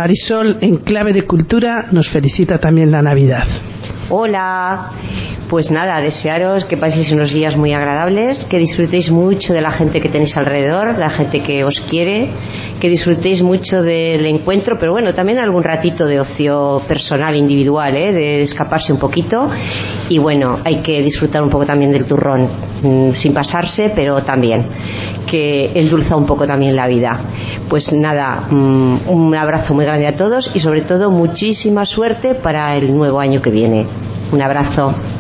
Marisol, en clave de cultura, nos felicita también la Navidad. Hola, pues nada, desearos que paséis unos días muy agradables, que disfrutéis mucho de la gente que tenéis alrededor, la gente que os quiere, que disfrutéis mucho del encuentro, pero bueno, también algún ratito de ocio personal, individual, de escaparse un poquito. Y bueno, hay que disfrutar un poco también del turrón, sin pasarse, pero también que endulza un poco también la vida. Pues nada, un abrazo muy grande a todos y sobre todo muchísima suerte para el nuevo año que viene. Un abrazo.